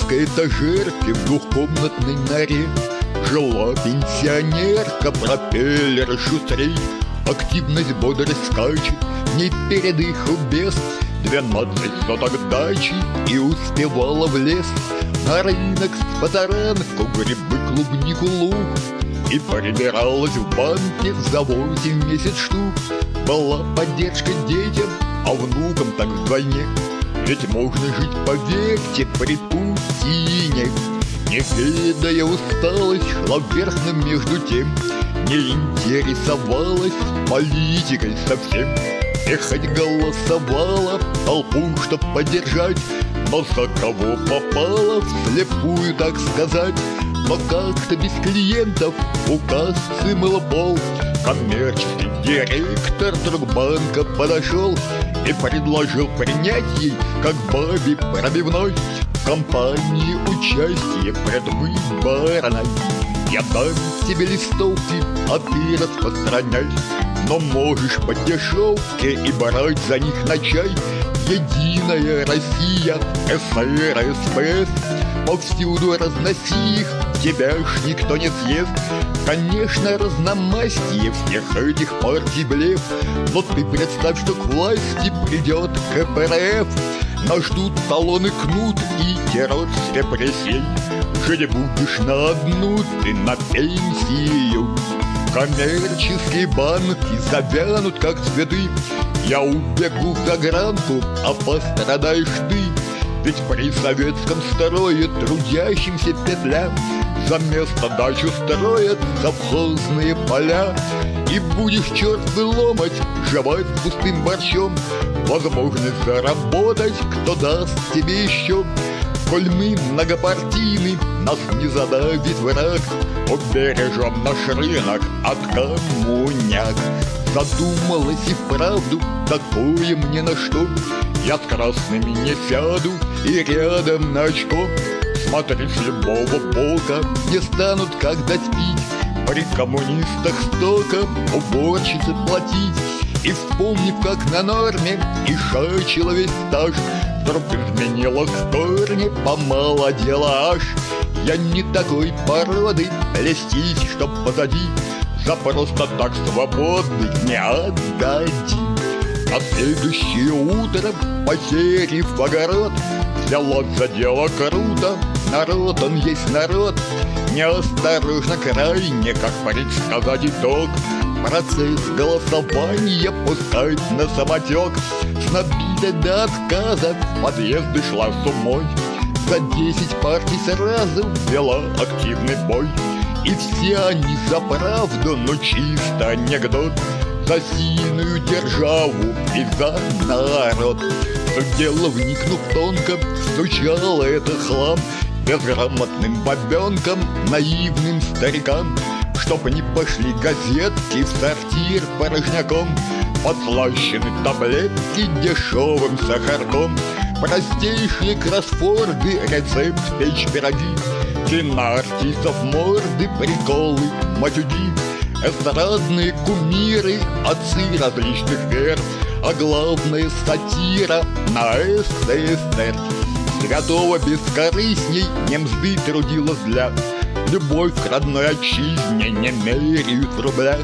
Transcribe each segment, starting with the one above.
московской этажерке в двухкомнатной норе жила пенсионерка, пропеллеры шустрей. Активность, бодрость скачет, не передыху без 12 соток дачи и успевала в лес. На рынок с позаранку грибы, клубнику, лук. И прибиралась в банке за 8 месяц штук. Была поддержка детям, а внукам так вдвойне. Ведь можно жить, поверьте, при Путине. Не ведая усталость, шла вверхом между тем. Не интересовалась политикой совсем. И хоть голосовала толпу, чтоб поддержать, но за кого попала, вслепую, так сказать. Но как-то без клиентов у кассы мыло пол. Коммерческий директор вдруг банка подошел и предложил принять ей, как бабе пробивной, в компании участие предвыборной. Я дам тебе листовки, а ты распространяй, но можешь по дешевке и брать за них на чай. Единая Россия, СССР, СПС, повсюду разноси их, тебя ж никто не съест. Конечно, разномастие всех этих партий блеф, но ты представь, что к власти придет КПРФ. Нас ждут талоны, кнут и террор с репрессий. Жить будешь на одну ты на пенсию. Коммерческие банки завянут, как цветы. Я убегу в загранку, а пострадаешь ты. Ведь при советском строе трудящимся петля. За место дачу строят совхозные поля. И будешь, черт выломать, жевать пустым борщом. Возможность заработать кто даст тебе еще. Коль мы многопартийны, нас не задавит враг. Убережем наш рынок от коммуняк. Задумалась и вправду, такое мне на что. Я с красными не сяду и рядом на очко. Смотри, с любого бока не станут когда спить. При коммунистах столько уборщицы платить. И вспомнив, как на норме ишачила весь стаж, вдруг изменила в корне, помолодела аж. Я не такой породы, плестись, чтоб позади, за просто так свободный не отдадим. На следующее утро, потеряв огород, взялась за дело круто. Народ, он есть народ. Неосторожно крайне, как предсказать итог. Процесс голосования пускать на самотек. С набитой до отказа в подъезды шла с умой. За 10 партий сразу вела активный бой. И все они за правду, но чисто анекдот. За сильную державу и за народ. В дело вникнув тонко, стучало это хлам безграмотным бабенкам, наивным старикам. Чтоб не пошли газетки в сортир порожняком, подслащены таблетки дешевым сахарком. Простейшие кроссворды, рецепт печь пироги, киноартистов морды, приколы, матюги. Эстрадные кумиры, отцы различных вер, а главное сатира на СССР. Святого бескорыстней не мзды трудилась для. Любовь к родной отчизне не меряют в рублях.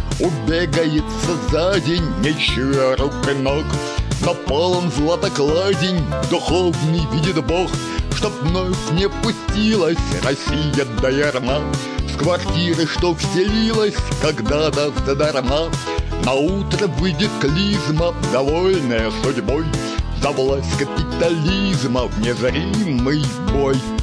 Убегается за день, не чуя рук и ног. На полом златокладень духовный видит Бог, чтоб вновь не пустилась Россия до ярма. С квартиры, что вселилась когда-то задарма, на утро выйдет клизма, довольная судьбой. За власть капитализма в незримый бой.